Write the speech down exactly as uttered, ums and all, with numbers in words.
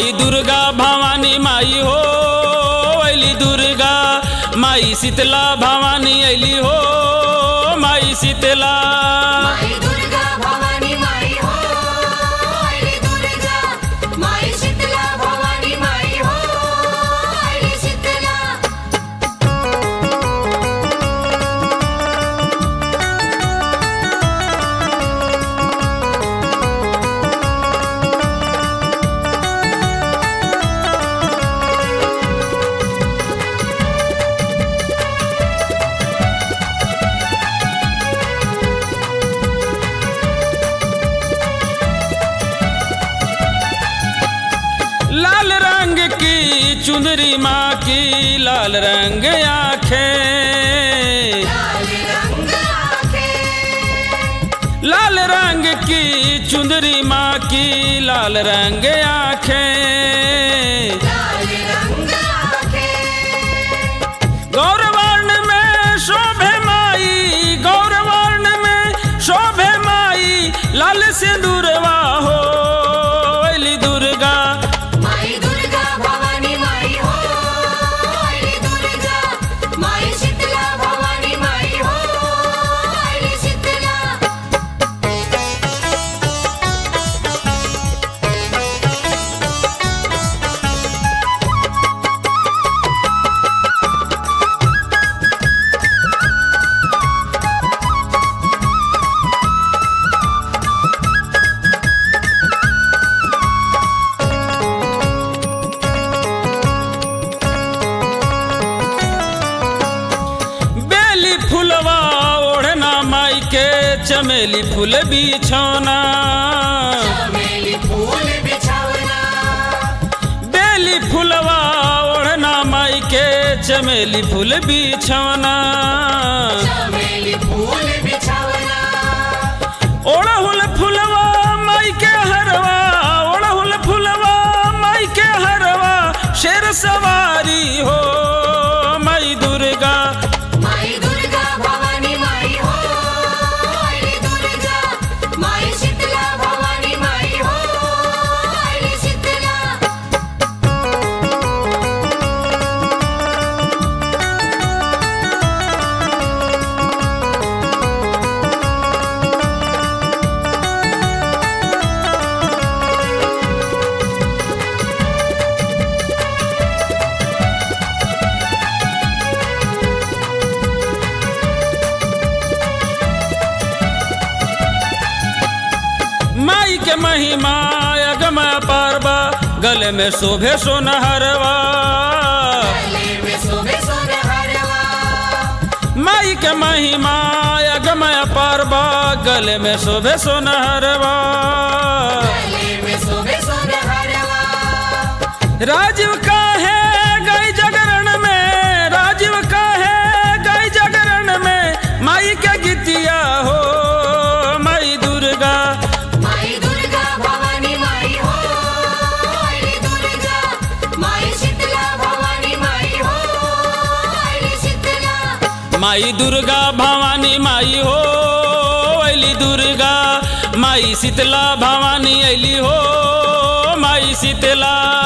माई दुर्गा भवानी माई हो अली दुर्गा माई शीतला भवानी अली हो माई शीतला माई दुर्गा भवानी माई हो अली दुर्गा माई शीतला भवानी माई हो अली शीतला। लाल रंग की चुनरी माँ की लाल रंग आँखें लाल रंग आँखें लाल रंग की चुनरी माँ की लाल रंग आँखें लाल रंग आँखें गौरवर्ण में शोभे माई गौरवर्ण में शोभे माई लाल सिंदूरवा हो अली दुर्गा माई दुर्गा भवानी माई हो अली दुर्गा माई शीतला भवानी माई हो अली शीतला। बेली फुलवा ओढ़ना माई के चमेली फूल बिछौना चमेली फूल बिछौना बेली फुलवा ओढ़ना माई के चमेली फूल बिछौना चमेली फूल बिछौना ओढ़हुल फुलवा माई के हरवा ओढ़हुल फुलवा माई के हरवा शेर सवारी हो माई दुर्गा माई दुर्गा भवानी माई हो अली दुर्गा माई शीतला भवानी माई हो अली शीतला। माई के महिमा अगम पारबा गले में शोभे सोनहरवा गले में शोभे सोनहरवा माई के महिमा अगम पारबा गले में शोभे सोनहरवा गले में शोभे सोनहरवा राजीव का है गई जागरण में राजीव का है गई जागरण में माई के गीतिया हो माई दुर्गा माई दुर्गा भवानी माई हो अली दुर्गा माई शीतला भवानी माई हो अली शीतला। माई दुर्गा भवानी माई हो अली दुर्गा माई शीतला भवानी अली हो माई शीतला।